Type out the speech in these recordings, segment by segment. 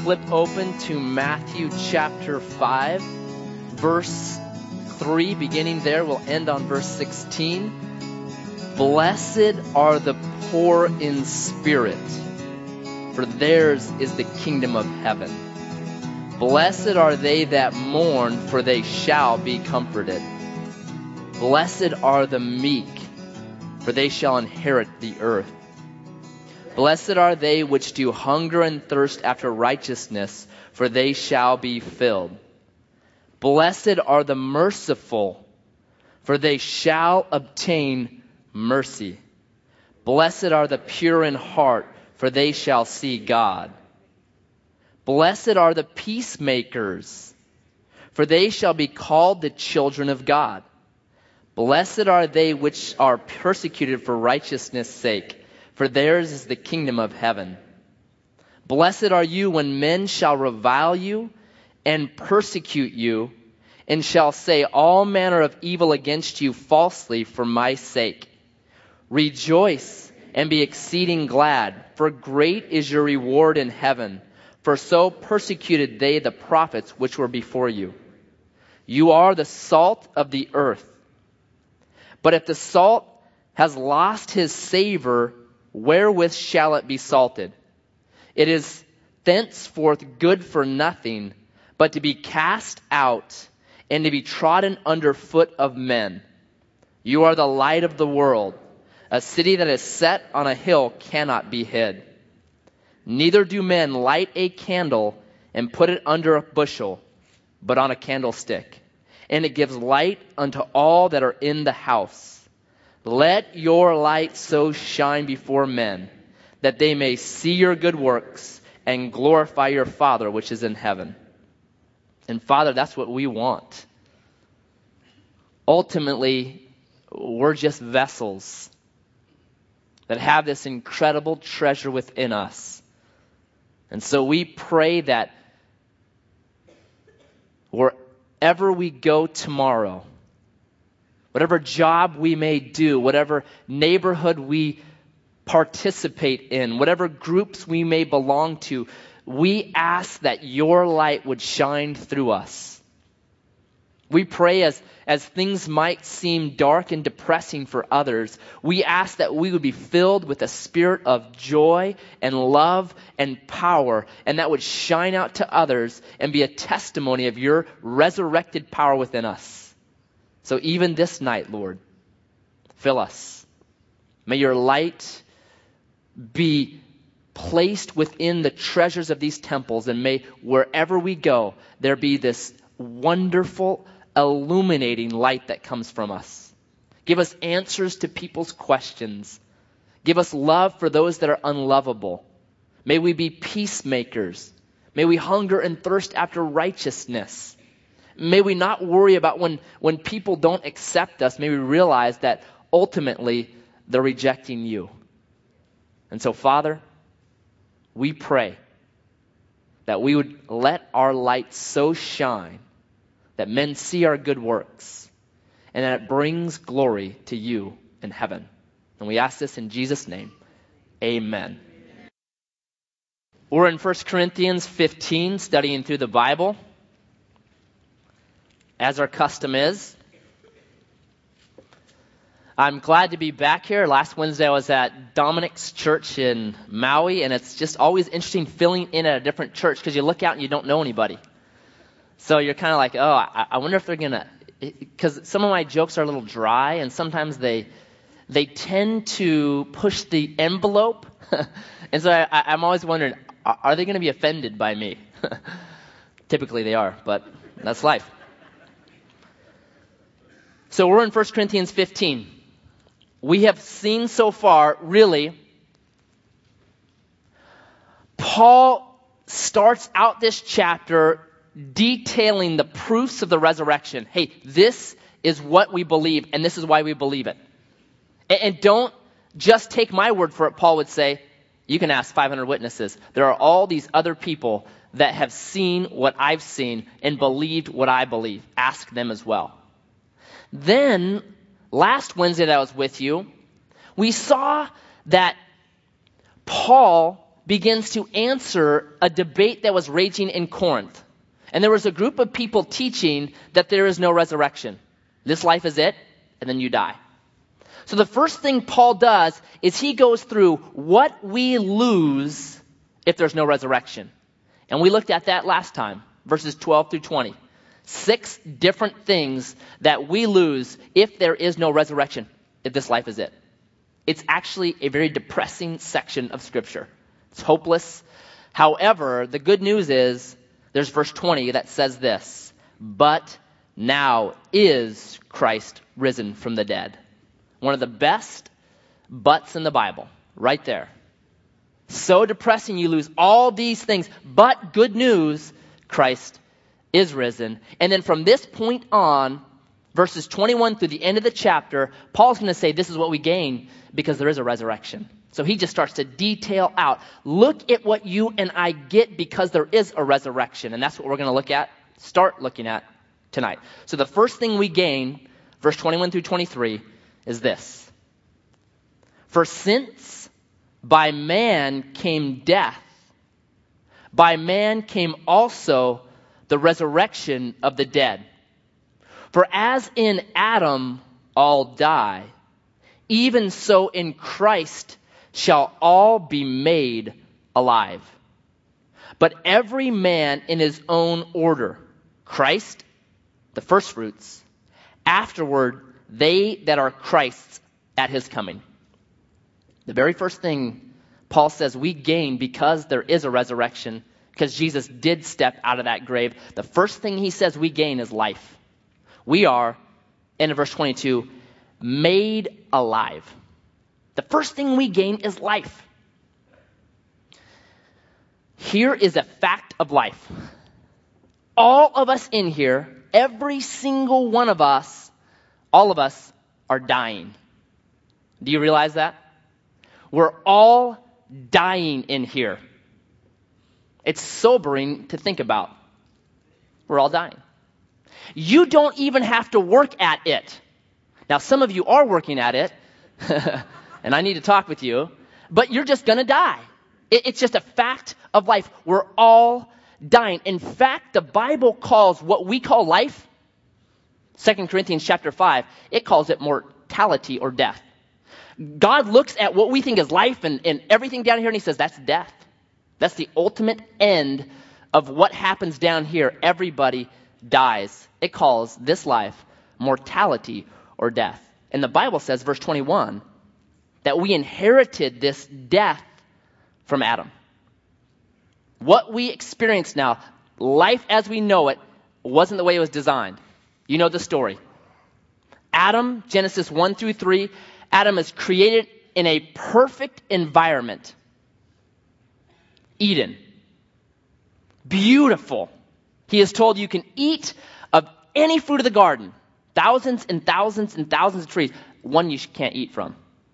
flip open to Matthew chapter 5, verse 3, beginning there, we'll end on verse 16. Blessed are the poor in spirit, for theirs is the kingdom of heaven. Blessed are they that mourn, for they shall be comforted. Blessed are the meek, for they shall inherit the earth. Blessed are they which do hunger and thirst after righteousness, for they shall be filled. Blessed are the merciful, for they shall obtain mercy. Blessed are the pure in heart, for they shall see God. Blessed are the peacemakers, for they shall be called the children of God. Blessed are they which are persecuted for righteousness' sake, for theirs is the kingdom of heaven. Blessed are you when men shall revile you and persecute you, and shall say all manner of evil against you falsely for my sake. Rejoice and be exceeding glad, for great is your reward in heaven. For so persecuted they the prophets which were before you. You are the salt of the earth. But if the salt has lost his savor, wherewith shall it be salted? It is thenceforth good for nothing, but to be cast out and to be trodden under foot of men. You are the light of the world. A city that is set on a hill cannot be hid. Neither do men light a candle and put it under a bushel, but on a candlestick, and it gives light unto all that are in the house. Let your light so shine before men, that they may see your good works and glorify your Father which is in heaven. And Father, that's what we want. Ultimately, we're just vessels that have this incredible treasure within us. And so we pray that wherever we go tomorrow, whatever job we may do, whatever neighborhood we participate in, whatever groups we may belong to, we ask that your light would shine through us. We pray as things might seem dark and depressing for others, we ask that we would be filled with a spirit of joy and love and power, and that would shine out to others and be a testimony of your resurrected power within us. So even this night, Lord, fill us. May your light be placed within the treasures of these temples, and may wherever we go, there be this wonderful, illuminating light that comes from us. Give us answers to people's questions. Give us love for those that are unlovable. May we be peacemakers. May we hunger and thirst after righteousness. May we not worry about when people don't accept us. May we realize that ultimately they're rejecting you. And so, Father, we pray that we would let our light so shine that men see our good works and that it brings glory to you in heaven. And we ask this in Jesus' name. Amen. We're in 1 Corinthians 15, studying through the Bible, as our custom is. I'm glad to be back here. Last Wednesday I was at Dominic's church in Maui, and it's just always interesting filling in at a different church because you look out and you don't know anybody. So you're kind of like, oh, I wonder if they're going to, because some of my jokes are a little dry, and sometimes they tend to push the envelope. And so I'm always wondering, are they going to be offended by me? Typically they are, but that's life. So we're in 1 Corinthians 15. We have seen so far, really, Paul starts out this chapter detailing the proofs of the resurrection. Hey, this is what we believe, and this is why we believe it. And don't just take my word for it, Paul would say. You can ask 500 witnesses. There are all these other people that have seen what I've seen and believed what I believe. Ask them as well. Then, last Wednesday that I was with you, we saw that Paul begins to answer a debate that was raging in Corinth. And there was a group of people teaching that there is no resurrection. This life is it, and then you die. So the first thing Paul does is he goes through what we lose if there's no resurrection. And we looked at that last time, verses 12 through 20. 6 different things that we lose if there is no resurrection, if this life is it. It's actually a very depressing section of Scripture. It's hopeless. However, the good news is there's verse 20 that says this, but now is Christ risen from the dead. One of the best buts in the Bible, right there. So depressing, you lose all these things, but good news, Christ is risen. And then from this point on, verses 21 through the end of the chapter, Paul's going to say this is what we gain because there is a resurrection. So he just starts to detail out, look at what you and I get because there is a resurrection. And that's what we're going to start looking at tonight. So the first thing we gain, verse 21 through 23, is this. For since by man came death, by man came also the resurrection of the dead. For as in Adam all die, even so in Christ shall all be made alive. But every man in his own order. Christ, the firstfruits. Afterward, they that are Christ's at his coming. The very first thing Paul says we gain because there is a resurrection, because Jesus did step out of that grave. The first thing he says we gain is life. We are, in verse 22, made alive. The first thing we gain is life. Here is a fact of life. All of us in here, every single one of us, all of us are dying. Do you realize that? We're all dying in here. It's sobering to think about. We're all dying. You don't even have to work at it. Now, some of you are working at it, and I need to talk with you, but you're just going to die. It's just a fact of life. We're all dying. In fact, the Bible calls what we call life, 2 Corinthians chapter 5, it calls it mortality or death. God looks at what we think is life and everything down here, and he says, that's death. That's the ultimate end of what happens down here. Everybody dies. It calls this life mortality or death. And the Bible says, verse 21, that we inherited this death from Adam. What we experience now, life as we know it, wasn't the way it was designed. You know the story. Adam, Genesis 1 through 3, Adam is created in a perfect environment. Eden. Beautiful. He is told you can eat of any fruit of the garden. Thousands and thousands and thousands of trees. One you can't eat from.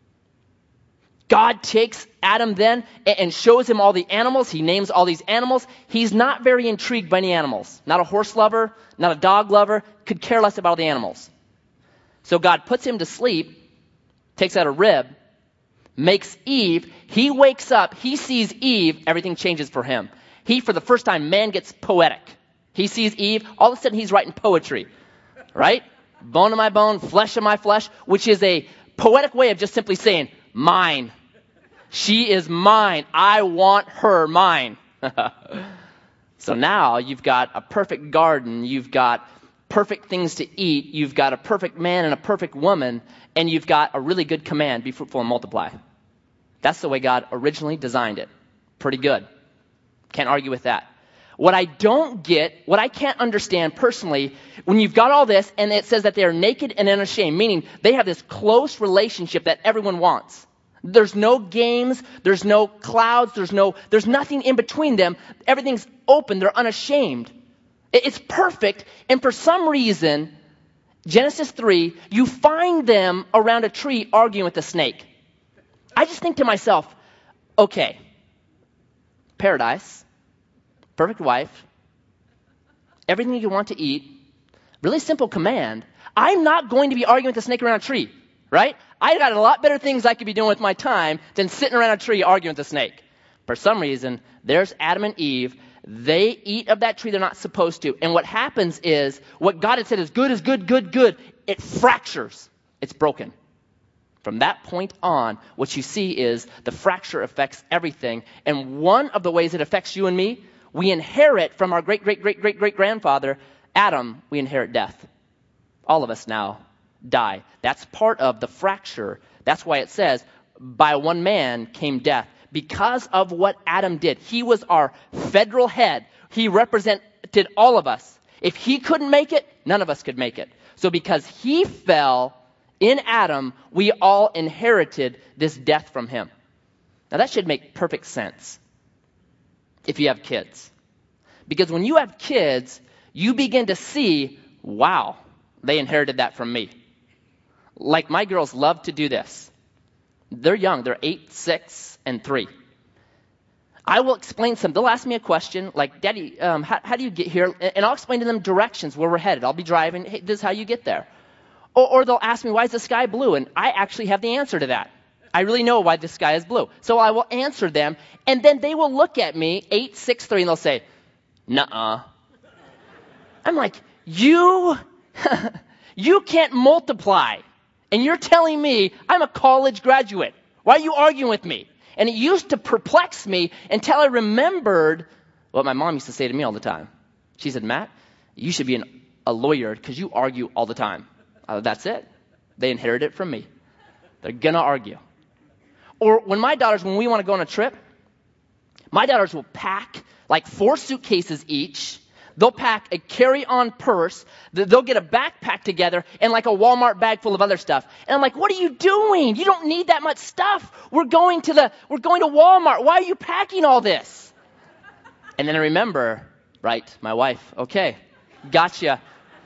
God takes Adam then and shows him all the animals. He names all these animals. He's not very intrigued by any animals. Not a horse lover, not a dog lover, could care less about all the animals. So God puts him to sleep, takes out a rib, makes Eve. He wakes up, he sees Eve, everything changes for him. He, for the first time, man gets poetic. He sees Eve, all of a sudden he's writing poetry, right? Bone of my bone, flesh of my flesh, which is a poetic way of just simply saying, mine. She is mine. I want her mine. So now you've got a perfect garden. You've got perfect things to eat. You've got a perfect man and a perfect woman. And you've got a really good command, be fruitful and multiply. That's the way God originally designed it. Pretty good. Can't argue with that. What I don't get, what I can't understand personally, when you've got all this and it says that they are naked and unashamed, meaning they have this close relationship that everyone wants. There's no games, there's no clouds, there's nothing in between them. Everything's open, they're unashamed. It's perfect, and for some reason, Genesis 3, you find them around a tree arguing with a snake. I just think to myself, okay, paradise, perfect wife, everything you want to eat, really simple command. I'm not going to be arguing with a snake around a tree, right? I got a lot better things I could be doing with my time than sitting around a tree arguing with a snake. For some reason, there's Adam and Eve. They eat of that tree they're not supposed to. And what happens is, what God had said is good, good. It fractures. It's broken. From that point on, what you see is the fracture affects everything. And one of the ways it affects you and me, we inherit from our great-great-great-great-great-grandfather, Adam, we inherit death. All of us now die. That's part of the fracture. That's why it says, by one man came death. Because of what Adam did. He was our federal head. He represented all of us. If he couldn't make it, none of us could make it. So because he fell in Adam, we all inherited this death from him. Now that should make perfect sense if you have kids. Because when you have kids, you begin to see, wow, they inherited that from me. Like my girls love to do this. They're young. They're 8, 6, and 3. I will explain some. They'll ask me a question like, Daddy, how do you get here? And I'll explain to them directions where we're headed. I'll be driving. Hey, this is how you get there. Or they'll ask me, why is the sky blue? And I actually have the answer to that. I really know why the sky is blue. So I will answer them. And then they will look at me, 8, 6, 3, and they'll say, nuh-uh. I'm like, you can't multiply. And you're telling me I'm a college graduate. Why are you arguing with me? And it used to perplex me until I remembered what my mom used to say to me all the time. She said, Matt, you should be a lawyer because you argue all the time. That's it. They inherited it from me. They're going to argue. Or when we want to go on a trip, my daughters will pack like 4 suitcases each. They'll pack a carry-on purse. They'll get a backpack together and like a Walmart bag full of other stuff. And I'm like, what are you doing? You don't need that much stuff. We're going to Walmart. Why are you packing all this? And then I remember, right, my wife, okay, gotcha.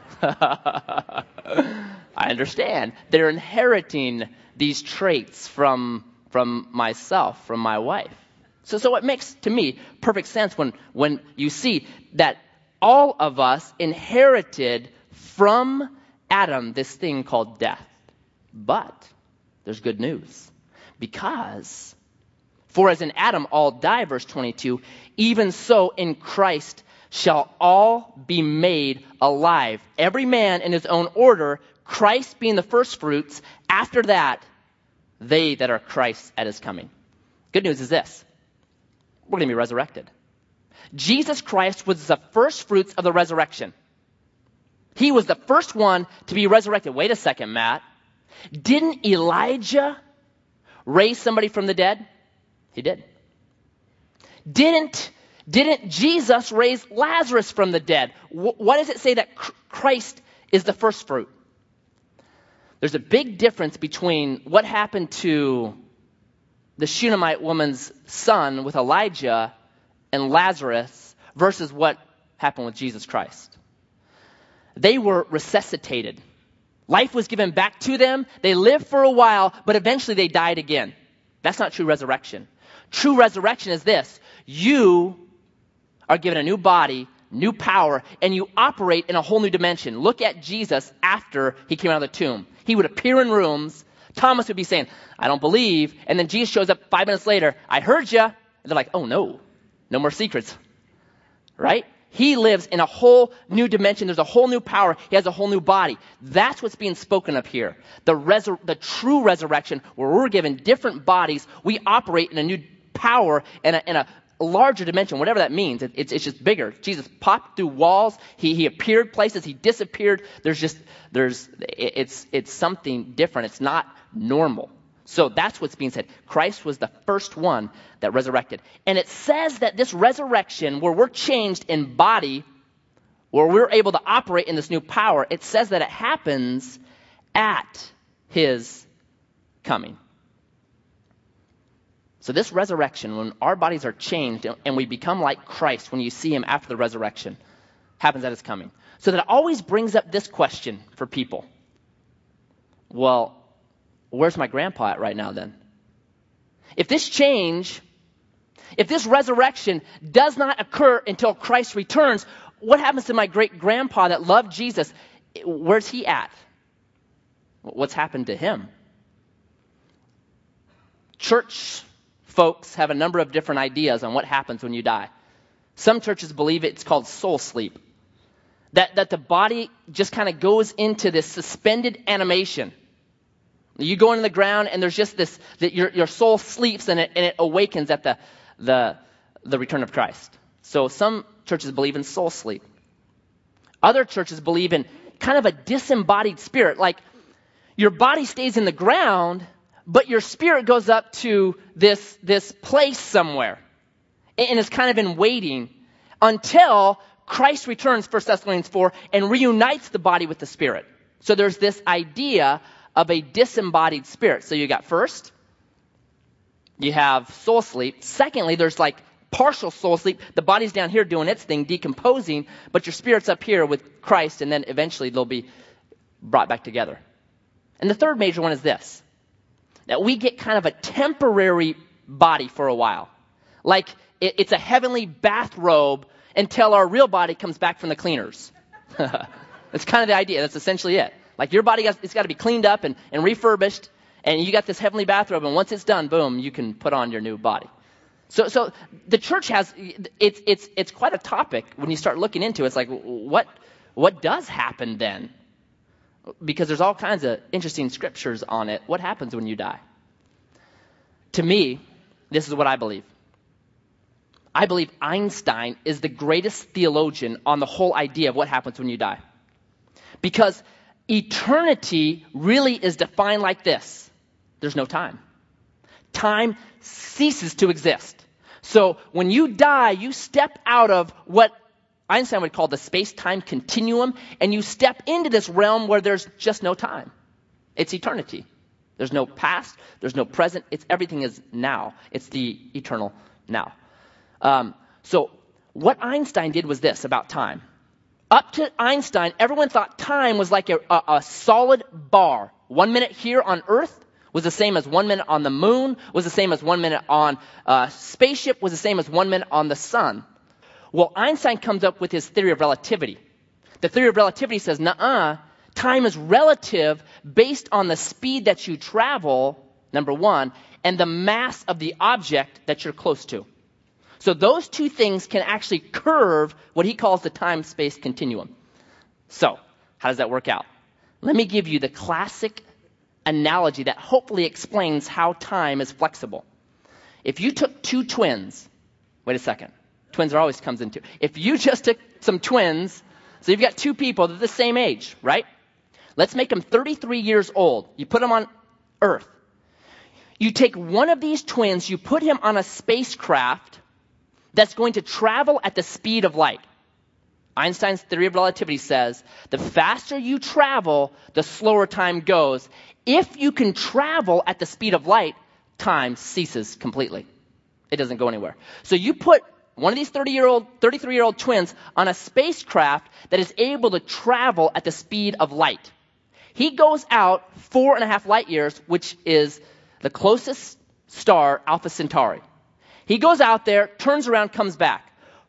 I understand. They're inheriting these traits from myself, from my wife. So it makes, to me, perfect sense when you see that all of us inherited from Adam this thing called death. But there's good news. Because, for as in Adam all die, verse 22, even so in Christ shall all be made alive. Every man in his own order, Christ being the first fruits. After that, they that are Christ at his coming. Good news is this. We're going to be resurrected. Jesus Christ was the first fruits of the resurrection. He was the first one to be resurrected. Wait a second, Matt. Didn't Elijah raise somebody from the dead? He did. Didn't Jesus raise Lazarus from the dead? Why does it say that Christ is the first fruit? There's a big difference between what happened to the Shunammite woman's son with Elijah and Lazarus versus what happened with Jesus Christ. They were resuscitated. Life was given back to them. They lived for a while, but eventually they died again. That's not true resurrection. True resurrection is this. You are given a new body, new power, and you operate in a whole new dimension. Look at Jesus after he came out of the tomb. He would appear in rooms. Thomas would be saying, I don't believe. And then Jesus shows up 5 minutes later. I heard you. And they're like, oh no. No more secrets, right? He lives in a whole new dimension. There's a whole new power. He has a whole new body. That's what's being spoken of here. The true resurrection, where we're given different bodies. We operate in a new power and a larger dimension, whatever that means. It's just bigger. Jesus popped through walls. He appeared places. He disappeared. It's something different. It's not normal. So that's what's being said. Christ was the first one that resurrected. And it says that this resurrection, where we're changed in body, where we're able to operate in this new power, it says that it happens at his coming. So this resurrection, when our bodies are changed and we become like Christ, when you see him after the resurrection, happens at his coming. So that always brings up this question for people. Well, where's my grandpa at right now then? If this change, if this resurrection does not occur until Christ returns, what happens to my great-grandpa that loved Jesus? Where's he at? What's happened to him? Church folks have a number of different ideas on what happens when you die. Some churches believe it's called soul sleep. That the body just kind of goes into this suspended animation. You go into the ground and there's just this, that your soul sleeps and it awakens at the return of Christ. So some churches believe in soul sleep. Other churches believe in kind of a disembodied spirit, like your body stays in the ground, but your spirit goes up to this place somewhere. And it's kind of in waiting until Christ returns, 1 Thessalonians 4, and reunites the body with the spirit. So there's this idea of a disembodied spirit. So you got first, you have soul sleep. Secondly, there's like partial soul sleep. The body's down here doing its thing, decomposing, but your spirit's up here with Christ, and then eventually they'll be brought back together. And the third major one is this, that we get kind of a temporary body for a while. Like it's a heavenly bathrobe until our real body comes back from the cleaners. That's kind of the idea. That's essentially it. Like your body, it's got to be cleaned up and refurbished, and you got this heavenly bathrobe, and once it's done, boom, you can put on your new body. So the church has, it's quite a topic when you start looking into it. It's like, what does happen then? Because there's all kinds of interesting scriptures on it. What happens when you die? To me, this is what I believe. I believe Einstein is the greatest theologian on the whole idea of what happens when you die. Because eternity really is defined like this. There's no time. Time ceases to exist. So when you die, you step out of what Einstein would call the space-time continuum, and you step into this realm where there's just no time. It's eternity. There's no past, there's no present, everything is now. It's the eternal now. So what Einstein did was this about time. Up to Einstein, everyone thought time was like a solid bar. 1 minute here on Earth was the same as 1 minute on the moon, was the same as 1 minute on a spaceship, was the same as 1 minute on the sun. Well, Einstein comes up with his theory of relativity. The theory of relativity says, time is relative based on the speed that you travel, number one, and the mass of the object that you're close to. So those two things can actually curve what he calls the time-space continuum. So how does that work out? Let me give you the classic analogy that hopefully explains how time is flexible. If you took two twins, wait a second. Twins are always comes in two. If you just took some twins, so you've got two people, they're the same age, right? Let's make them 33 years old. You put them on Earth. You take one of these twins, you put him on a spacecraft that's going to travel at the speed of light. Einstein's theory of relativity says the faster you travel, the slower time goes. If you can travel at the speed of light, time ceases completely. It doesn't go anywhere. So you put one of these 33-year-old twins on a spacecraft that is able to travel at the speed of light. He goes out 4.5 light years, which is the closest star, Alpha Centauri. He goes out there, turns around, comes back.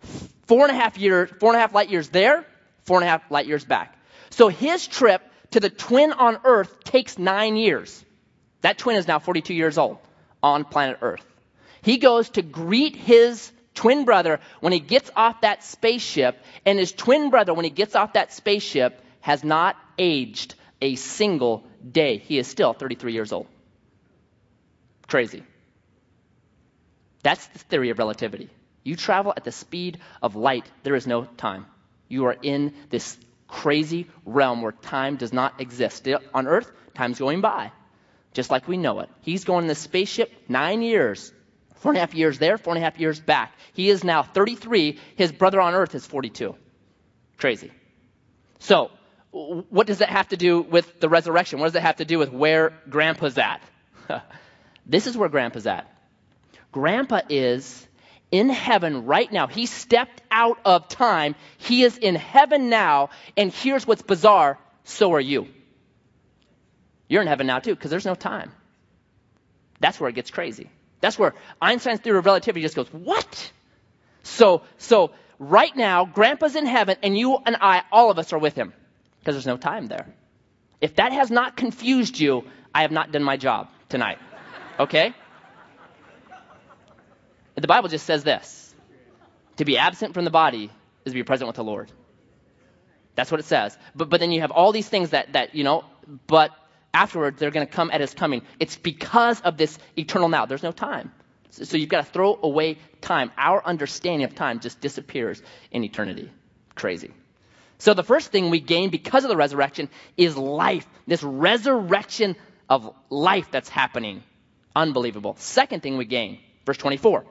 4.5 light years there, 4.5 light years back. So his trip to the twin on Earth takes 9 years. That twin is now 42 years old on planet Earth. He goes to greet his twin brother when he gets off that spaceship, and his twin brother, when he gets off that spaceship, has not aged a single day. He is still 33 years old. Crazy. That's the theory of relativity. You travel at the speed of light. There is no time. You are in this crazy realm where time does not exist. On Earth, time's going by, just like we know it. He's going in the spaceship 9 years. 4.5 years there, 4.5 years back. He is now 33. His brother on Earth is 42. Crazy. So, what does that have to do with the resurrection? What does that have to do with where Grandpa's at? This is where Grandpa's at. Grandpa is in heaven right now. He stepped out of time. He is in heaven now. And here's what's bizarre. So are you. You're in heaven now too, because there's no time. That's where it gets crazy. That's where Einstein's theory of relativity just goes, what? So right now, Grandpa's in heaven, and you and I, all of us are with him, because there's no time there. If that has not confused you, I have not done my job tonight. Okay? The Bible just says this: to be absent from the body is to be present with the Lord. That's what it says. But then you have all these things that but afterward they're going to come at his coming. It's because of this eternal now. There's no time. So you've got to throw away time. Our understanding of time just disappears in eternity. Crazy. So the first thing we gain because of the resurrection is life. This resurrection of life that's happening. Unbelievable. Second thing we gain, verse 24.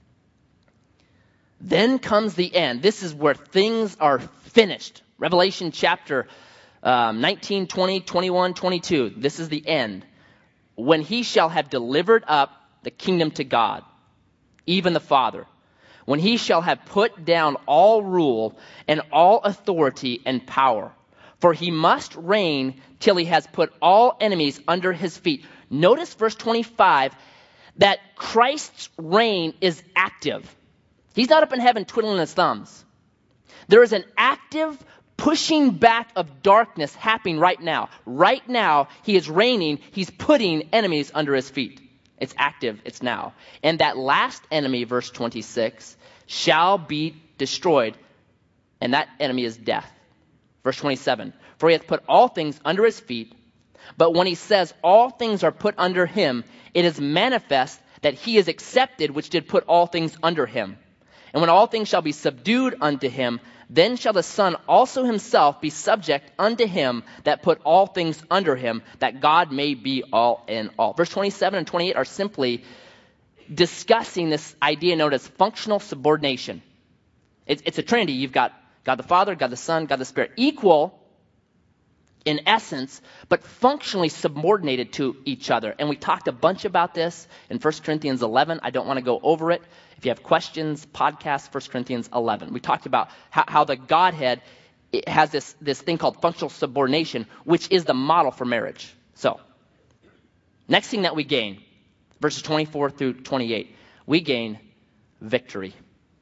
Then comes the end. This is where things are finished. Revelation chapter 19, 20, 21, 22. This is the end. When he shall have delivered up the kingdom to God, even the Father. When he shall have put down all rule and all authority and power. For he must reign till he has put all enemies under his feet. Notice verse 25 that Christ's reign is active. He's not up in heaven twiddling his thumbs. There is an active pushing back of darkness happening right now. Right now, he is reigning. He's putting enemies under his feet. It's active. It's now. And that last enemy, verse 26, shall be destroyed. And that enemy is death. Verse 27, for he hath put all things under his feet. But when he says all things are put under him, it is manifest that he is accepted, which did put all things under him. And when all things shall be subdued unto him, then shall the Son also himself be subject unto him that put all things under him, that God may be all in all. Verse 27 and 28 are simply discussing this idea known as functional subordination. It's a trinity. You've got God the Father, God the Son, God the Spirit. Equal in essence, but functionally subordinated to each other. And we talked a bunch about this in 1 Corinthians 11. I don't want to go over it. If you have questions, podcast 1 Corinthians 11. We talked about how the Godhead has this thing called functional subordination, which is the model for marriage. So, next thing that we gain, verses 24 through 28, we gain victory.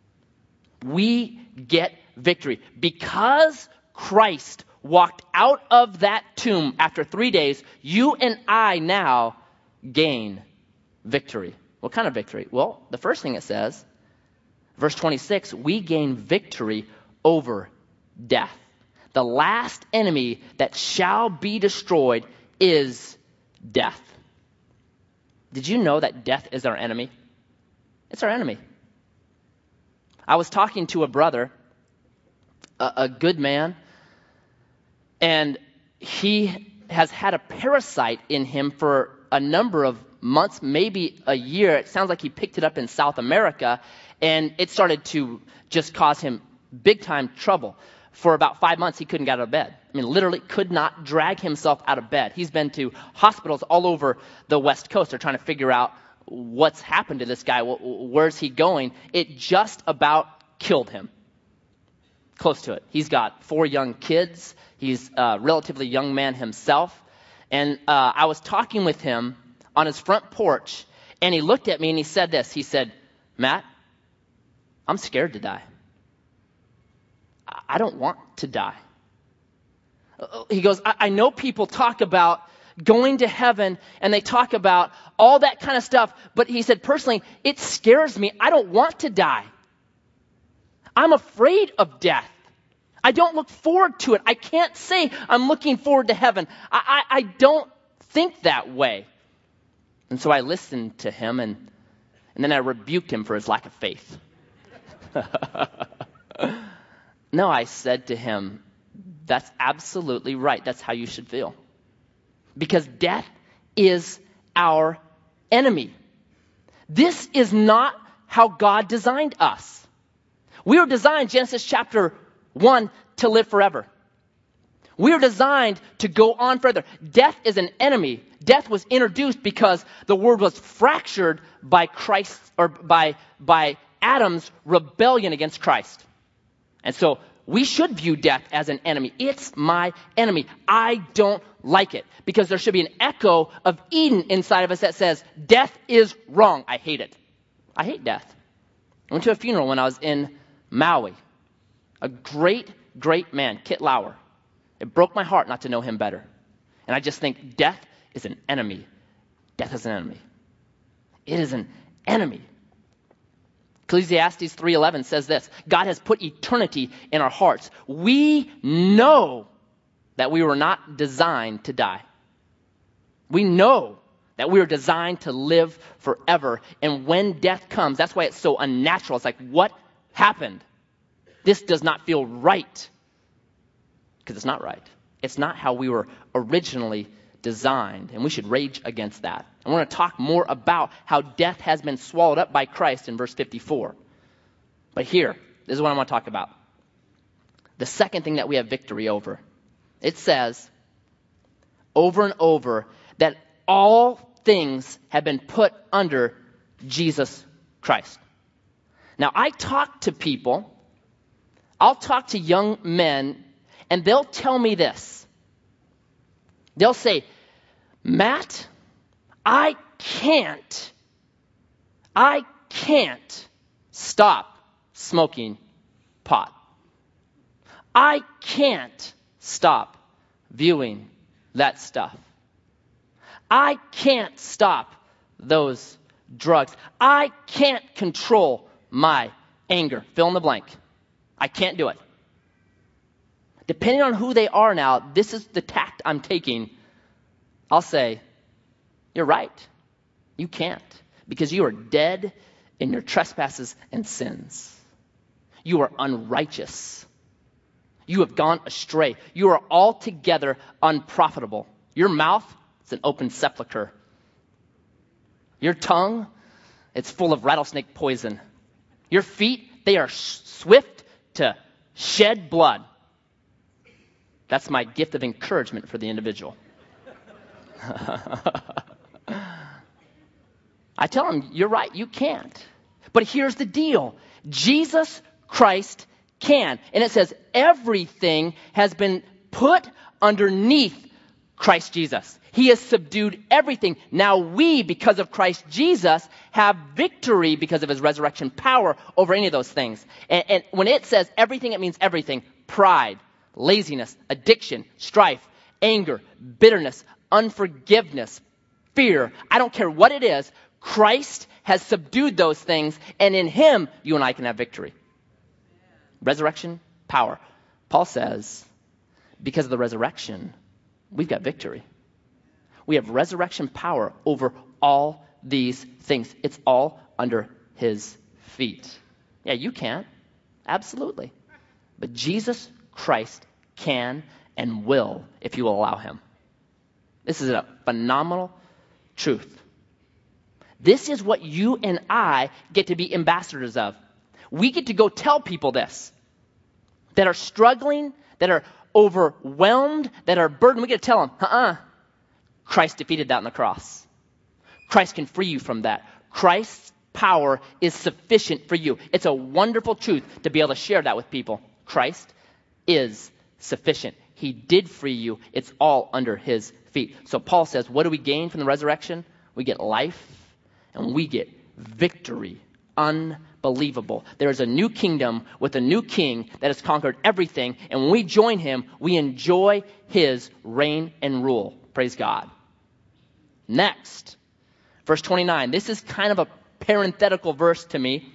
We get victory. Because Christ walked out of that tomb after 3 days, you and I now gain victory. What kind of victory? Well, the first thing it says, verse 26, we gain victory over death. The last enemy that shall be destroyed is death. Did you know that death is our enemy? It's our enemy. I was talking to a brother, a good man, and he has had a parasite in him for a number of months, maybe a year. It sounds like he picked it up in South America, and it started to just cause him big time trouble. For about 5 months, he couldn't get out of bed. I mean, literally could not drag himself out of bed. He's been to hospitals all over the West Coast. They're trying to figure out what's happened to this guy. Where's he going? It just about killed him. Close to it. He's got 4 young kids. He's a relatively young man himself. And I was talking with him on his front porch, and he looked at me and he said this. He said, Matt, I'm scared to die. I don't want to die. He goes, I know people talk about going to heaven and they talk about all that kind of stuff, but he said, personally, it scares me. I don't want to die. I'm afraid of death. I don't look forward to it. I can't say I'm looking forward to heaven. I don't think that way. And so I listened to him, and then I rebuked him for his lack of faith. No, I said to him, that's absolutely right. That's how you should feel. Because death is our enemy. This is not how God designed us. We were designed, Genesis chapter 1, to live forever. We are designed to go on further. Death is an enemy. Death was introduced because the world was fractured by Christ, or by Adam's rebellion against Christ. And so we should view death as an enemy. It's my enemy. I don't like it, because there should be an echo of Eden inside of us that says, death is wrong. I hate it. I hate death. I went to a funeral when I was in Maui. A great, great man, Kit Lauer. It broke my heart not to know him better. And I just think death is an enemy. Death is an enemy. It is an enemy. Ecclesiastes 3:11 says this: God has put eternity in our hearts. We know that we were not designed to die. We know that we are designed to live forever. And when death comes, that's why it's so unnatural. It's like, what happened? This does not feel right. Because it's not right. It's not how we were originally designed. And we should rage against that. And we're going to talk more about how death has been swallowed up by Christ in verse 54. But here, this is what I want to talk about. The second thing that we have victory over. It says over and over that all things have been put under Jesus Christ. Now, I talk to people, I'll talk to young men, and they'll tell me this. They'll say, Matt, I can't stop smoking pot. I can't stop viewing that stuff. I can't stop those drugs. I can't control my anger. Fill in the blank. I can't do it. Depending on who they are now, this is the tact I'm taking. I'll say, you're right. You can't. Because you are dead in your trespasses and sins. You are unrighteous. You have gone astray. You are altogether unprofitable. Your mouth is an open sepulcher. Your tongue, it's full of rattlesnake poison. Your feet, they are swift to shed blood. That's my gift of encouragement for the individual. I tell him, you're right, you can't. But here's the deal. Jesus Christ can. And it says everything has been put underneath Christ Jesus. He has subdued everything. Now we, because of Christ Jesus, have victory because of his resurrection power over any of those things. And when it says everything, it means everything. Pride, laziness, addiction, strife, anger, bitterness, unforgiveness, fear. I don't care what it is. Christ has subdued those things, and in him, you and I can have victory. Resurrection, power. Paul says, because of the resurrection, we've got victory. We have resurrection power over all these things. It's all under his feet. Yeah, you can't. Absolutely. But Jesus Christ can and will if you will allow him. This is a phenomenal truth. This is what you and I get to be ambassadors of. We get to go tell people this, that are struggling, that are overwhelmed, that are burdened. We get to tell them, Christ defeated that on the cross. Christ can free you from that. Christ's power is sufficient for you. It's a wonderful truth to be able to share that with people. Christ is sufficient. He did free you. It's all under his feet. So Paul says, what do we gain from the resurrection? We get life and we get victory. Unbelievable. There is a new kingdom with a new king that has conquered everything. And when we join him, we enjoy his reign and rule. Praise God. Next, verse 29. This is kind of a parenthetical verse to me.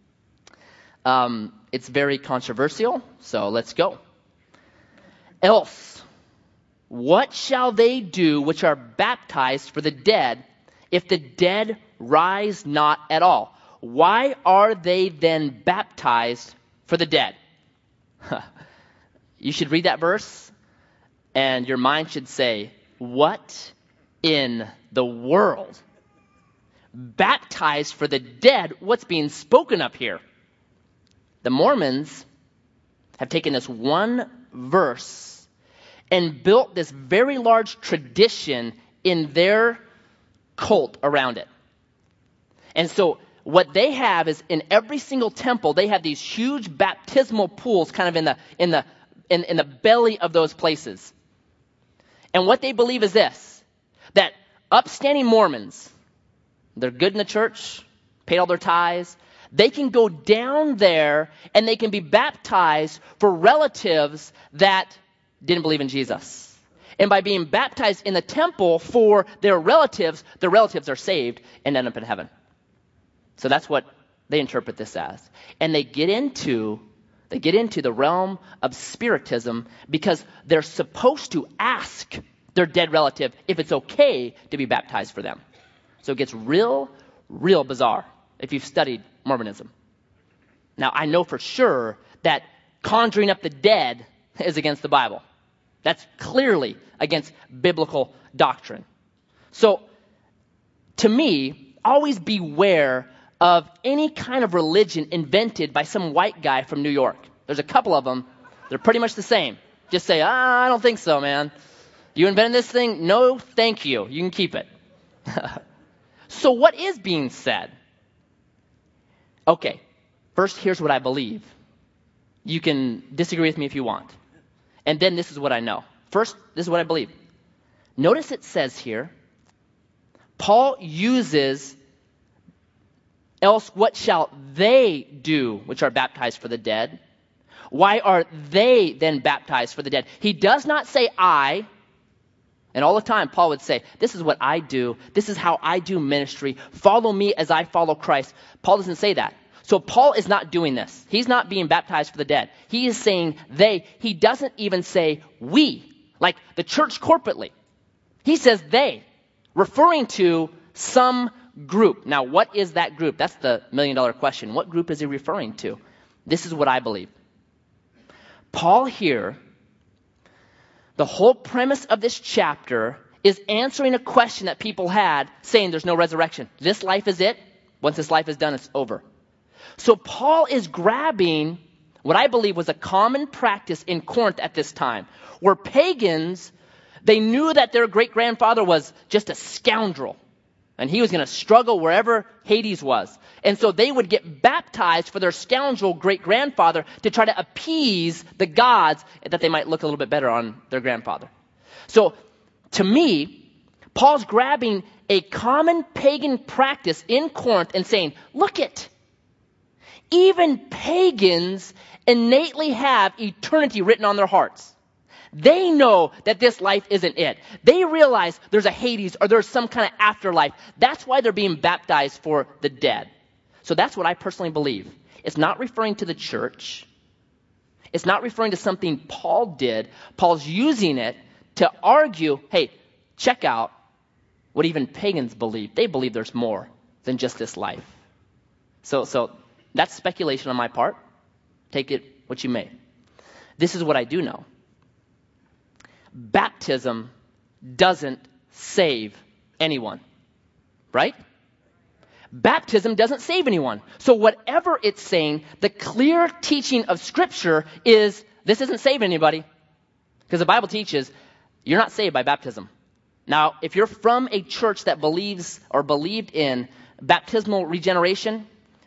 It's very controversial, so let's go. Else, what shall they do which are baptized for the dead, if the dead rise not at all? Why are they then baptized for the dead? You should read that verse, and your mind should say, what in the world? Baptized for the dead? What's being spoken of here? The Mormons have taken this one verse and built this very large tradition in their cult around it. And so what they have is in every single temple, they have these huge baptismal pools kind of in the belly of those places. And what they believe is this, that upstanding Mormons, they're good in the church, paid all their tithes, they can go down there and they can be baptized for relatives that didn't believe in Jesus. And by being baptized in the temple for their relatives are saved and end up in heaven. So that's what they interpret this as. And they get into the realm of spiritism because they're supposed to ask their dead relative if it's okay to be baptized for them. So it gets real bizarre if you've studied Mormonism. Now, I know for sure that conjuring up the dead is against the Bible. That's clearly against biblical doctrine. So, to me, always beware of any kind of religion invented by some white guy from New York. There's a couple of them. They're pretty much the same. Just say, I don't think so, man. You invented this thing? No, thank you. You can keep it. So what is being said? Okay, first, here's what I believe. You can disagree with me if you want. And then this is what I know. First, this is what I believe. Notice it says here, Paul uses, else what shall they do which are baptized for the dead? Why are they then baptized for the dead? He does not say I. And all the time, Paul would say, this is what I do. This is how I do ministry. Follow me as I follow Christ. Paul doesn't say that. So Paul is not doing this. He's not being baptized for the dead. He is saying they. He doesn't even say we, like the church corporately. He says they, referring to some group. Now, what is that group? That's the million-dollar question. What group is he referring to? This is what I believe. Paul here, the whole premise of this chapter is answering a question that people had, saying there's no resurrection. This life is it. Once this life is done, it's over. So Paul is grabbing what I believe was a common practice in Corinth at this time, where pagans, they knew that their great-grandfather was just a scoundrel, and he was going to struggle wherever Hades was. And so they would get baptized for their scoundrel great-grandfather to try to appease the gods that they might look a little bit better on their grandfather. So to me, Paul's grabbing a common pagan practice in Corinth and saying, look it, even pagans innately have eternity written on their hearts. They know that this life isn't it. They realize there's a Hades or there's some kind of afterlife. That's why they're being baptized for the dead. So that's what I personally believe. It's not referring to the church. It's not referring to something Paul did. Paul's using it to argue, hey, check out what even pagans believe. They believe there's more than just this life. So that's speculation on my part. Take it what you may. This is what I do know. Baptism doesn't save anyone, right? Baptism doesn't save anyone. So whatever it's saying, the clear teaching of Scripture is this isn't saving anybody. Because the Bible teaches you're not saved by baptism. Now, if you're from a church that believes or believed in baptismal regeneration,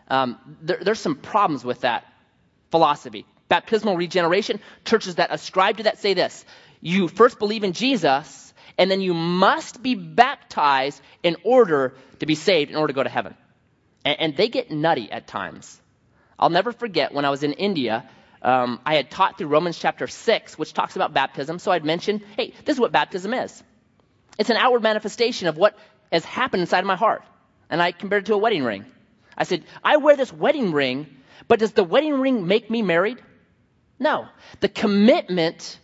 there's some problems with that philosophy. Baptismal regeneration, churches that ascribe to that say this. You first believe in Jesus, and then you must be baptized in order to be saved, in order to go to heaven. And they get nutty at times. I'll never forget when I was in India, I had taught through Romans chapter 6, which talks about baptism. So I'd mentioned, hey, this is what baptism is. It's an outward manifestation of what has happened inside of my heart. And I compared it to a wedding ring. I said, I wear this wedding ring, but does the wedding ring make me married? No. The commitment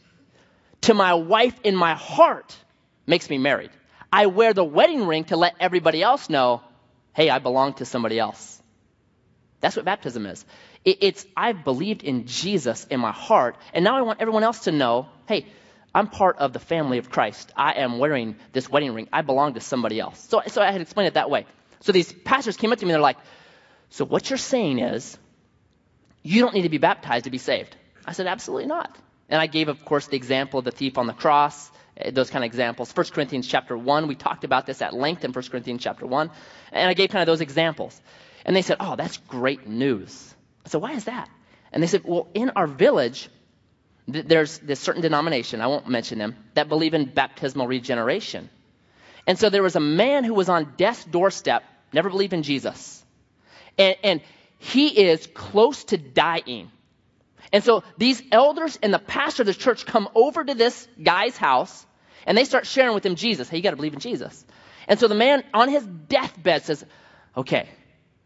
to my wife in my heart makes me married. I wear the wedding ring to let everybody else know, hey, I belong to somebody else. That's what baptism is. It's I've believed in Jesus in my heart, and now I want everyone else to know, hey, I'm part of the family of Christ. I am wearing this wedding ring. I belong to somebody else. So I had explained it that way. So these pastors came up to me and they're like, so what you're saying is you don't need to be baptized to be saved. I said, absolutely not. And I gave, of course, the example of the thief on the cross, those kind of examples. 1 Corinthians chapter 1, we talked about this at length in 1 Corinthians chapter 1. And I gave kind of those examples. And they said, oh, that's great news. I said, why is that? And they said, well, in our village, there's this certain denomination, I won't mention them, that believe in baptismal regeneration. And so there was a man who was on death's doorstep, never believed in Jesus. And he is close to dying. And so these elders and the pastor of the church come over to this guy's house, and they start sharing with him Jesus. Hey, you got to believe in Jesus. And so the man on his deathbed says, okay,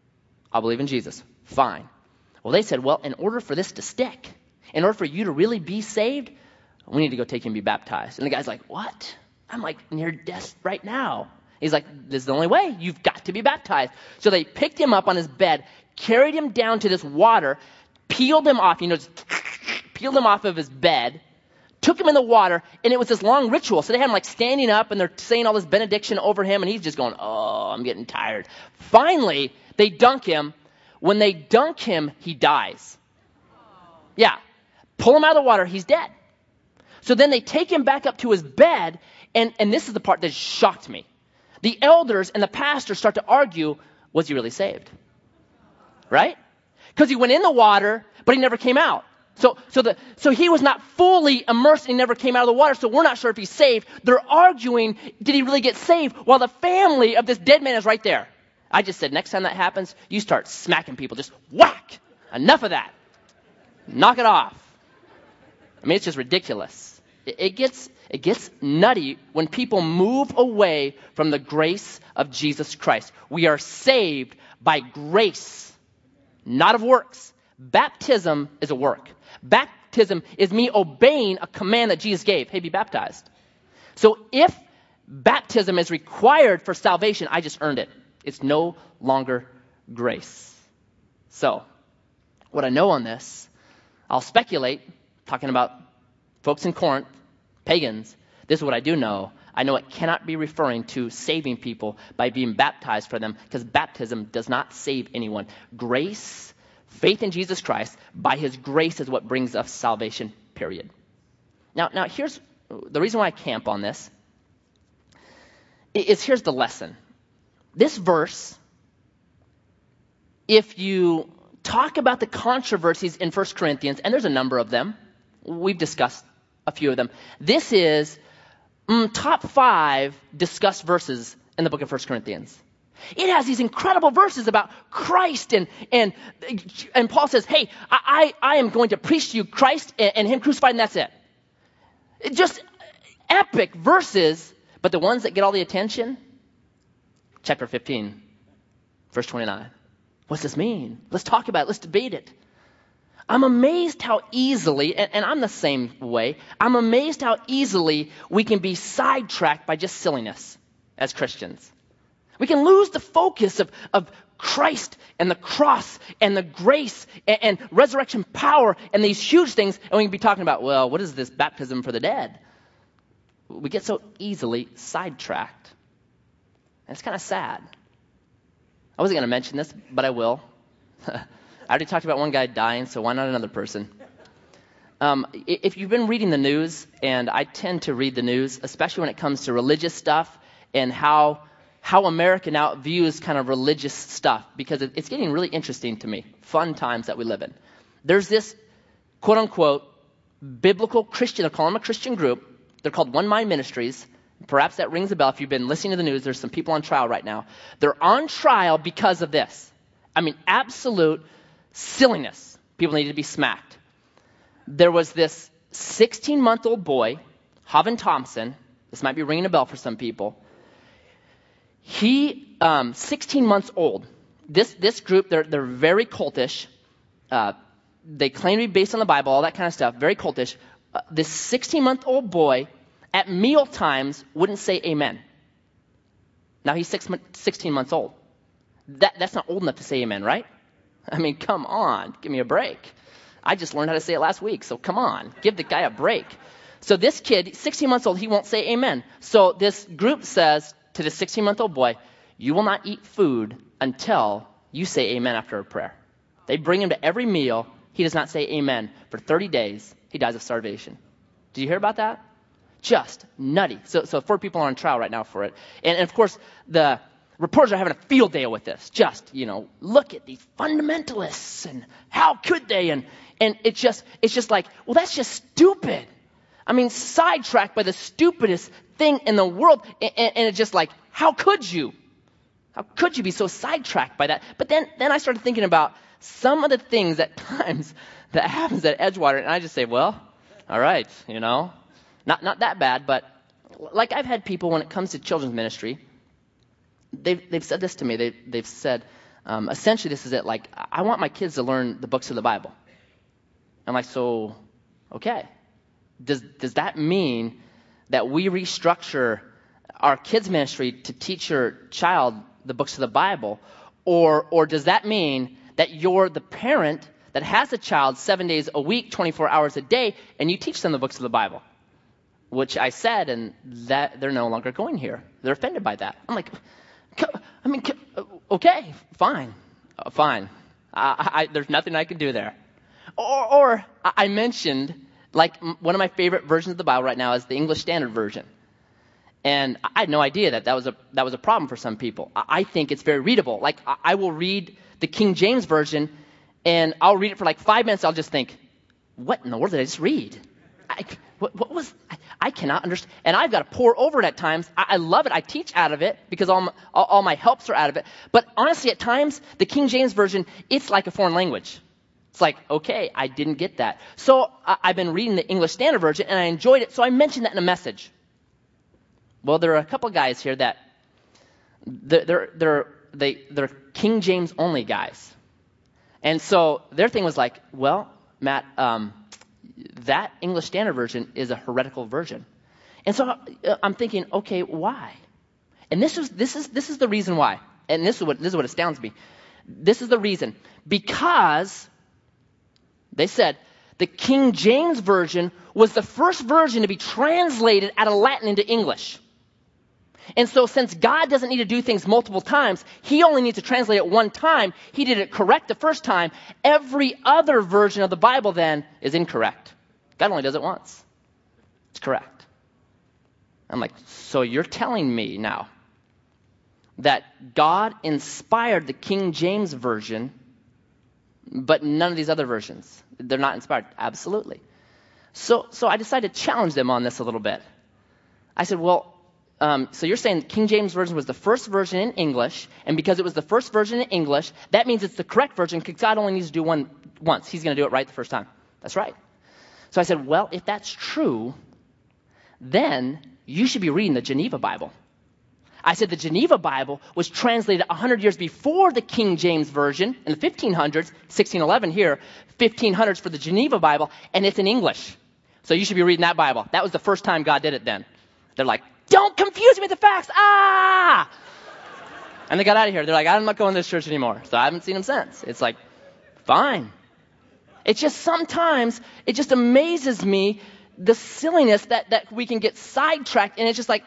I'll believe in Jesus. Fine. Well, they said, well, in order for this to stick, in order for you to really be saved, we need to go take you and be baptized. And the guy's like, what? I'm like near death right now. He's like, this is the only way. You've got to be baptized. So they picked him up on his bed, carried him down to this water, peeled him off, just peeled him off of his bed, took him in the water, and it was this long ritual. So they had him like standing up, and they're saying all this benediction over him, and he's just going, oh, I'm getting tired. Finally, they dunk him. When they dunk him, he dies. Yeah. Pull him out of the water, he's dead. So then they take him back up to his bed, and this is the part that shocked me. The elders and the pastor start to argue, was he really saved? Right? Because he went in the water, but he never came out. So he was not fully immersed and he never came out of the water, so we're not sure if he's saved. They're arguing, did he really get saved? While the family of this dead man is right there. I just said, next time that happens, you start smacking people. Just whack! Enough of that. Knock it off. I mean, it's just ridiculous. It gets nutty when people move away from the grace of Jesus Christ. We are saved by grace, not of works. Baptism is a work. Baptism is me obeying a command that Jesus gave. Hey, be baptized. So if baptism is required for salvation, I just earned it. It's no longer grace. So, what I know on this, I'll speculate, talking about folks in Corinth, pagans. This is what I do know. I know it cannot be referring to saving people by being baptized for them, because baptism does not save anyone. Grace, faith in Jesus Christ, by his grace is what brings us salvation, period. Now here's the reason why I camp on this. Here's the lesson. This verse, if you talk about the controversies in 1 Corinthians, and there's a number of them, we've discussed a few of them. This is top 5 discussed verses in the book of 1 Corinthians. It has these incredible verses about Christ, and Paul says, hey, I am going to preach to you Christ and him crucified, and that's it. Just epic verses, but the ones that get all the attention, chapter 15, verse 29. What's this mean? Let's talk about it. Let's debate it. I'm amazed how easily, and I'm the same way, I'm amazed how easily we can be sidetracked by just silliness as Christians. We can lose the focus of Christ and the cross and the grace and resurrection power and these huge things, and we can be talking about, well, what is this baptism for the dead? We get so easily sidetracked. And it's kind of sad. I wasn't going to mention this, but I will. I already talked about one guy dying, so why not another person? If you've been reading the news, and I tend to read the news, especially when it comes to religious stuff and how America now views kind of religious stuff, because it's getting really interesting to me. Fun times that we live in. There's this quote-unquote biblical Christian, I'll call them a Christian group. They're called One Mind Ministries. Perhaps that rings a bell. If you've been listening to the news, there's some people on trial right now. They're on trial because of this. I mean, absolute silliness. People need to be smacked. There was this 16-month-old boy, Hoven Thompson. This might be ringing a bell for some people. He, 16 months old. This group, they're very cultish. They claim to be based on the Bible, all that kind of stuff. Very cultish. This 16-month-old boy at meal times wouldn't say amen. Now he's 16 months old. That's not old enough to say amen, right? I mean, come on, give me a break. I just learned how to say it last week, so come on, give the guy a break. So this kid, 16 months old, he won't say amen. So this group says to the 16-month-old boy, you will not eat food until you say amen after a prayer. They bring him to every meal. He does not say amen. For 30 days, he dies of starvation. Did you hear about that? Just nutty. So 4 people are on trial right now for it. And of course, the reporters are having a field day with this. Just, look at these fundamentalists and how could they? And it's just like, well, that's just stupid. I mean, sidetracked by the stupidest thing in the world. And it's just like, how could you? How could you be so sidetracked by that? But then I started thinking about some of the things at times that happens at Edgewater. And I just say, well, all right, not that bad. But like I've had people when it comes to children's ministry, they've said this to me. They've said, Essentially, this is it. Like, I want my kids to learn the books of the Bible. I'm like, so, okay. Does that mean that we restructure our kids' ministry to teach your child the books of the Bible? Or does that mean that you're the parent that has a child 7 days a week, 24 hours a day, and you teach them the books of the Bible? Which I said, and that they're no longer going here. They're offended by that. I'm like, okay, fine. There's nothing I can do there. Or I mentioned, like, one of my favorite versions of the Bible right now is the English Standard Version. And I had no idea that was a problem for some people. I think it's very readable. Like, I will read the King James Version, and I'll read it for like 5 minutes. I'll just think, what in the world did I just read? I cannot understand. And I've got to pour over it at times. I love it. I teach out of it because all my helps are out of it. But honestly, at times, the King James Version, it's like a foreign language. It's like, okay, I didn't get that. So I've been reading the English Standard Version, and I enjoyed it. So I mentioned that in a message. Well, there are a couple guys here that they're King James only guys. And so their thing was like, well, Matt, that English Standard Version is a heretical version. And so I'm thinking, okay, why? And this is the reason why. And this is what astounds me. This is the reason. Because they said the King James Version was the first version to be translated out of Latin into English. And so since God doesn't need to do things multiple times, he only needs to translate it one time. He did it correct the first time. Every other version of the Bible then is incorrect. God only does it once. It's correct. I'm like, so you're telling me now that God inspired the King James Version, but none of these other versions, they're not inspired? Absolutely. So I decided to challenge them on this a little bit. I said, well, so you're saying the King James Version was the first version in English, and because it was the first version in English, that means it's the correct version because God only needs to do one once. He's going to do it right the first time. That's right. So I said, well, if that's true, then you should be reading the Geneva Bible. I said the Geneva Bible was translated 100 years before the King James Version in the 1500s, 1611 here, 1500s for the Geneva Bible, and it's in English. So you should be reading that Bible. That was the first time God did it then. They're like, don't confuse me with the facts. Ah! And they got out of here. They're like, I'm not going to this church anymore. So I haven't seen them since. It's like, fine. It's just sometimes, it just amazes me the silliness that we can get sidetracked. And it's just like,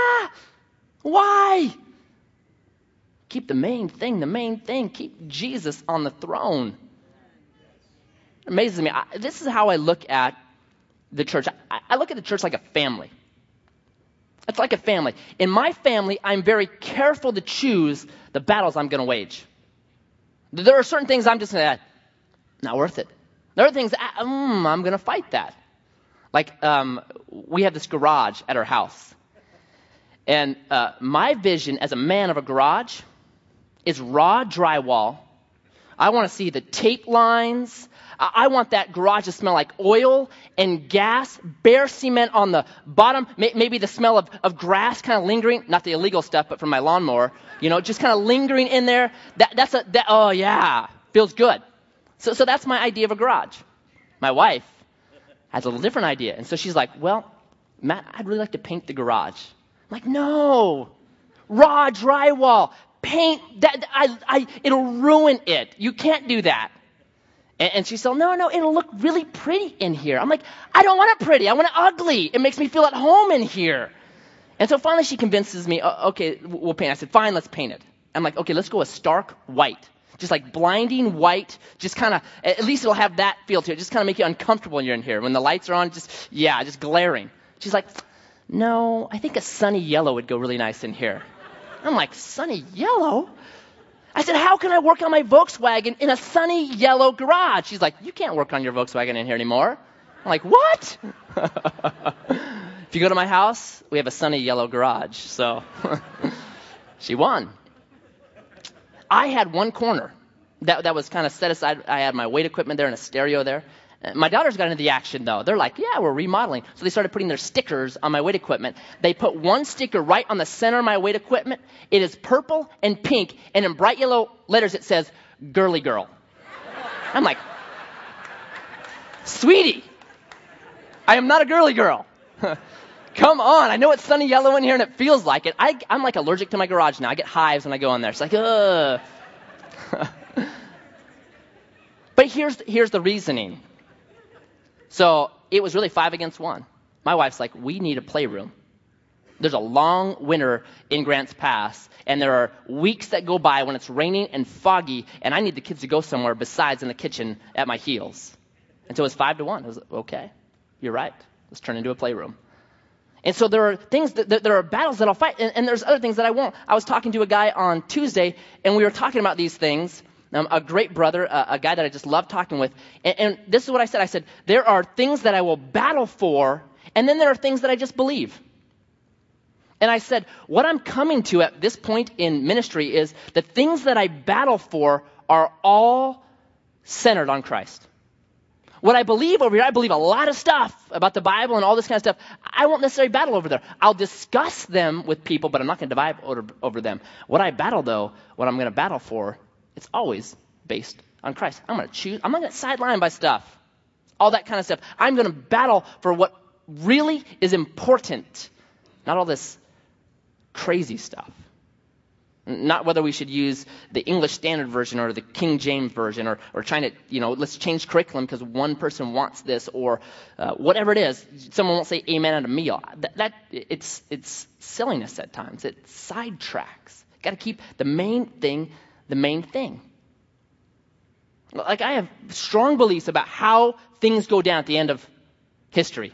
why? Keep the main thing. Keep Jesus on the throne. It amazes me. This is how I look at the church. I look at the church like a family. It's like a family. In my family, I'm very careful to choose the battles I'm going to wage. There are certain things I'm just going to, not worth it. There are things, I'm going to fight that. Like, we have this garage at our house. And my vision as a man of a garage is raw drywall. I want to see the tape lines. I want that garage to smell like oil and gas, bare cement on the bottom, maybe the smell of grass kind of lingering, not the illegal stuff, but from my lawnmower, just kind of lingering in there. Oh yeah, feels good. So that's my idea of a garage. My wife has a little different idea. And so she's like, well, Matt, I'd really like to paint the garage. I'm like, no, raw drywall, paint, it'll ruin it. You can't do that. And she said, no, it'll look really pretty in here. I'm like, I don't want it pretty. I want it ugly. It makes me feel at home in here. And so finally she convinces me, okay, we'll paint. I said, fine, let's paint it. I'm like, okay, let's go a stark white. Just like blinding white, just kind of, at least it'll have that feel to it. Just kind of make you uncomfortable when you're in here. When the lights are on, just glaring. She's like, no, I think a sunny yellow would go really nice in here. I'm like, sunny yellow? I said, how can I work on my Volkswagen in a sunny yellow garage? She's like, you can't work on your Volkswagen in here anymore. I'm like, what? If you go to my house, we have a sunny yellow garage. So she won. I had one corner that was kind of set aside. I had my weight equipment there and a stereo there. My daughters got into the action, though. They're like, yeah, we're remodeling. So they started putting their stickers on my weight equipment. They put one sticker right on the center of my weight equipment. It is purple and pink, and in bright yellow letters it says, girly girl. I'm like, sweetie, I am not a girly girl. Come on. I know it's sunny yellow in here, and it feels like it. I'm like allergic to my garage now. I get hives when I go in there. It's like, ugh. But here's the reasoning. So it was really 5 against 1. My wife's like, we need a playroom. There's a long winter in Grants Pass, and there are weeks that go by when it's raining and foggy, and I need the kids to go somewhere besides in the kitchen at my heels. And so it was 5 to 1. It was, okay, you're right. Let's turn into a playroom. And so there are things, there are battles that I'll fight, and there's other things that I won't. I was talking to a guy on Tuesday, and we were talking about these things. A great brother, a guy that I just love talking with. And this is what I said. I said, there are things that I will battle for, and then there are things that I just believe. And I said, what I'm coming to at this point in ministry is the things that I battle for are all centered on Christ. What I believe over here, I believe a lot of stuff about the Bible and all this kind of stuff. I won't necessarily battle over there. I'll discuss them with people, but I'm not going to divide over them. What I battle, though, what I'm going to battle for, it's always based on Christ. I'm going to choose. I'm not going to sideline by stuff. All that kind of stuff. I'm going to battle for what really is important. Not all this crazy stuff. Not whether we should use the English Standard Version or the King James Version or trying to, let's change curriculum because one person wants this or whatever it is. Someone won't say amen at a meal. It's silliness at times. It sidetracks. Got to keep the main thing the main thing. Like I have strong beliefs about how things go down at the end of history.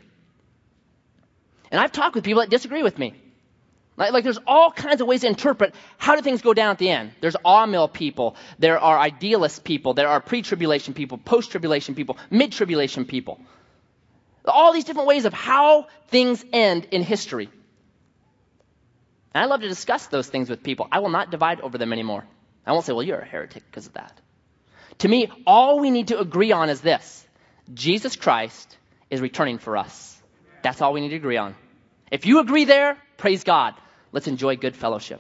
And I've talked with people that disagree with me. Like there's all kinds of ways to interpret how do things go down at the end. There's awe-mill people. There are idealist people. There are pre-tribulation people, post-tribulation people, mid-tribulation people. All these different ways of how things end in history. And I love to discuss those things with people. I will not divide over them anymore. I won't say, well, you're a heretic because of that. To me, all we need to agree on is this. Jesus Christ is returning for us. That's all we need to agree on. If you agree there, praise God. Let's enjoy good fellowship.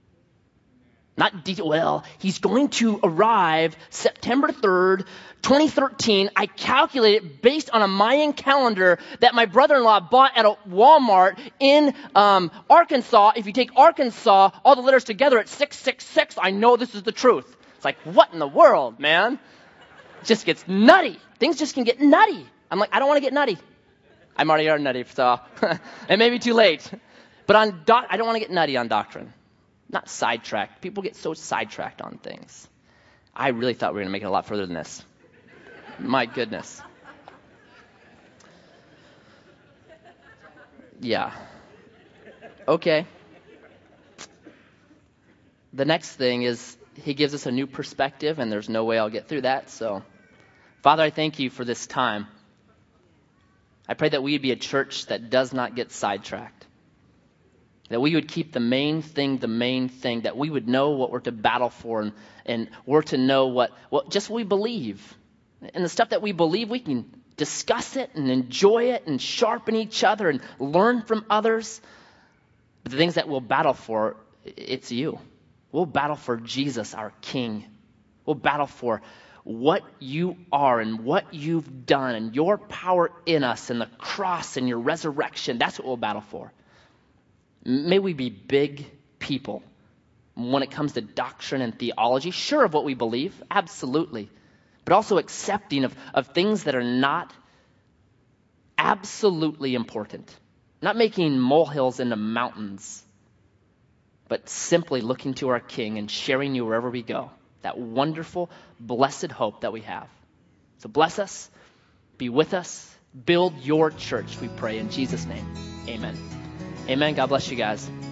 Not detail. Well, he's going to arrive September 3rd, 2013. I calculated based on a Mayan calendar that my brother-in-law bought at a Walmart in Arkansas. If you take Arkansas, all the letters together, it's 666. I know this is the truth. It's like, what in the world, man? It just gets nutty. Things just can get nutty. I'm like, I don't want to get nutty. I'm already nutty, so it may be too late. But I don't want to get nutty on doctrine. Not sidetracked. People get so sidetracked on things. I really thought we were going to make it a lot further than this. My goodness. Yeah. Okay. The next thing is he gives us a new perspective, and there's no way I'll get through that. So, Father, I thank you for this time. I pray that we would be a church that does not get sidetracked. That we would keep the main thing, that we would know what we're to battle for and we're to know what just what we believe. And the stuff that we believe, we can discuss it and enjoy it and sharpen each other and learn from others. But the things that we'll battle for, it's you. We'll battle for Jesus, our King. We'll battle for what you are and what you've done and your power in us and the cross and your resurrection. That's what we'll battle for. May we be big people when it comes to doctrine and theology, sure of what we believe, absolutely, but also accepting of things that are not absolutely important. Not making molehills into mountains, but simply looking to our King and sharing you wherever we go. That wonderful, blessed hope that we have. So bless us, be with us, build your church, we pray in Jesus' name. Amen. Amen. God bless you guys.